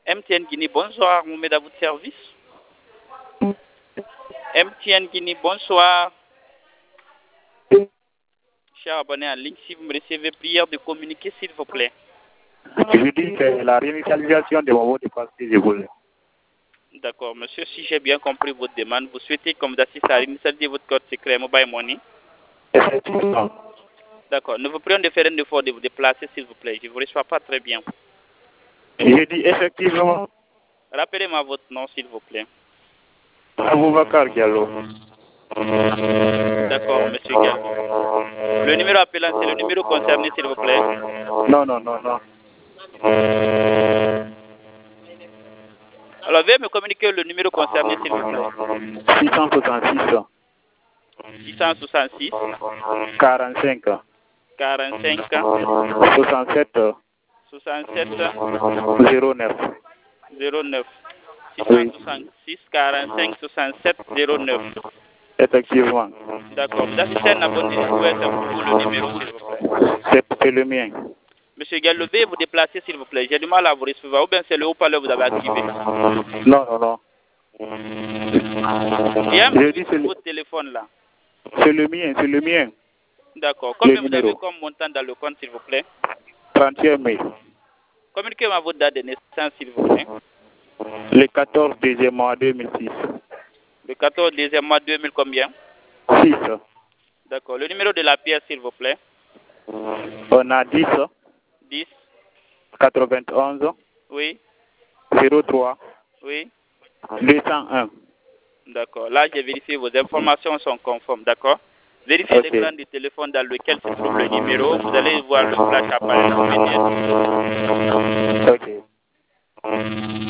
MTN Guinée, bonsoir, Mohamed à votre service. MTN Guinée, bonsoir. Cher abonné en ligne, si vous me recevez, prière de communiquer, s'il vous plaît. Je dis que la réinitialisation de mon mot de passe, je voulais. D'accord, monsieur, si j'ai bien compris votre demande, vous souhaitez comme d'assister à réinitialiser votre code secret Mobile Money. Effectivement. D'accord, nous vous prions de faire un effort de vous déplacer, s'il vous plaît. Je ne vous reçois pas très bien. Je dis effectivement. Rappelez-moi votre nom, s'il vous plaît. Aboubacar Diallo. D'accord, monsieur Diallo. Le numéro appelant, c'est le numéro concerné, s'il vous plaît. Non, non, non, non. Alors, veuillez me communiquer le numéro concerné, s'il vous plaît. 666. 666 45. 45 67. 67 09. 09 666 45 67 09. Effectivement. D'accord. Vous assistez à un abonné ou est-ce pour vous le numéro, s'il vous plaît? C'est le mien. Monsieur Gallo, veuillez vous déplacer, s'il vous plaît. J'ai du mal à vous recevoir. Ou bien c'est le haut-parleur que vous avez activé. Non, non, non. J'ai un bruit sur votre téléphone là. C'est le mien, c'est le mien. D'accord. Combien vous avez comme montant dans le compte, s'il vous plaît? 31 000. Communiquez-moi votre date de naissance, s'il vous plaît. Le 14 deuxième mois 2006. Le 14 deuxième mois 2000 combien? 6. D'accord. Le numéro de la pièce, s'il vous plaît. On a 10. 10. 91. Oui. 03. Oui. 201. D'accord. Là, j'ai vérifié, vos informations sont conformes. D'accord. Vérifiez l'écran du téléphone dans lequel se trouve le numéro. Vous allez voir le flash apparaître immédiatement. Ok.